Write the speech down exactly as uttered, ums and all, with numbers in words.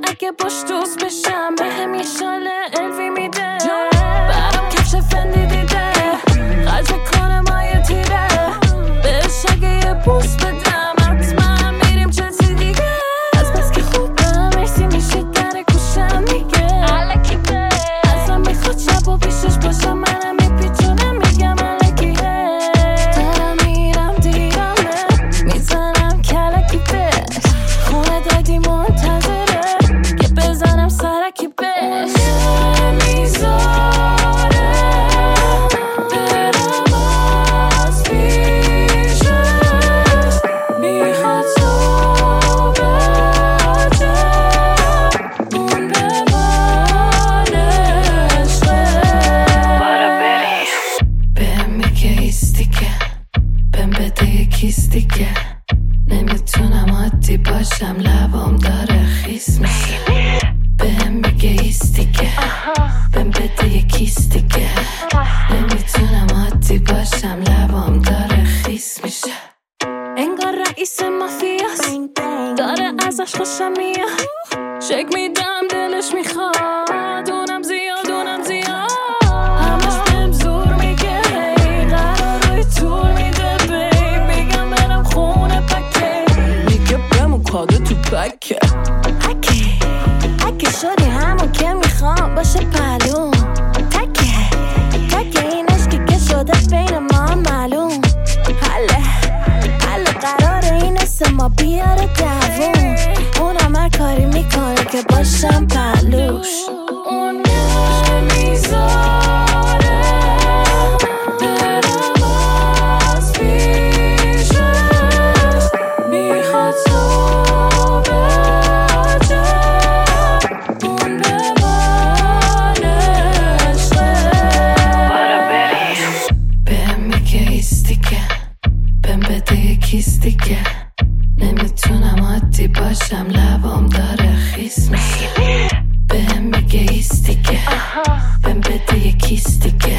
اگه باش دوست بشم به هم یه شال الوی میده برام کفش فندی دیده خرج کنه مایه تیره بهش اگه یه بوس بدم حتما میریم چنسی دیگه از بس که خوبم مرسی میشه در گوشم میگه علکی به ازم میخواد شب و پیشش باشم منم میپیچونم میگم علکیه دارم میرم دیرمه میزنم کلکی به خونه دادی منتظره که بزنم سرکی بهش نمیذاره برم از پیشش میخواد صحبته اون به من عشقه بارا بری بهم میگه ایستی که بهم بده یکیست دیگه نمیتونم عادی باشم لبام داره خیس میشه بهم میگه ایستی که بهم بده یکیست دیگه نمیتونم عادی باشم لبام داره خیس میشه انگار رئیس مافیاست داره ازش خوشم میاد شک میدم دلش میخواد اونم زیاد اونم زیاد همش بهم زور میگه هی قرار روی طول میده بی میگم برم خونه پکه میگه بمون کاده تو پکه اگه اگه شدی همون که میخوام باشه پلوم تکه تکه این عشقی که شده بین ما معلوم حله حله قراره این اسم ما بیاره دوون اونم هر کاری میکنه که باشم پلوش اون نمیذاره برم از پیشش میخواد صحبته اون به من عشقه بارا بری بهم میگه ایستی که بهم بده یکیست دیگه نمیتونم عادی باشم لبام داره خیس میشه بهم میگه ایستی که بهم بده یکیست دیگه